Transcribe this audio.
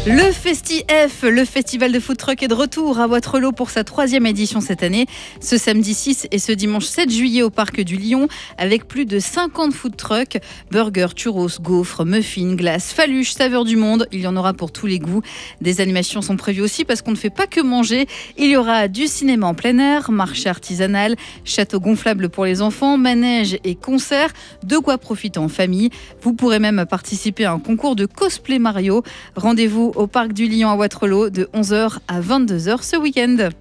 Le Festi-F, le festival de food truck est de retour à Wattrelos pour sa 3e édition cette année. Ce samedi 6 et ce dimanche 7 juillet au Parc du Lion, avec plus de 50 food trucks. Burgers, churros, gaufres, muffins, glaces, faluches, saveurs du monde. Il y en aura pour tous les goûts. Des animations sont prévues aussi parce qu'on ne fait pas que manger. Il y aura du cinéma en plein air, marché artisanal, château gonflable pour les enfants, manège et concerts. De quoi profiter en famille. Vous pourrez même participer à un concours de cosplay Mario. Rendez-vous au Parc du Lion à Wattrelos de 11h à 22h ce week-end.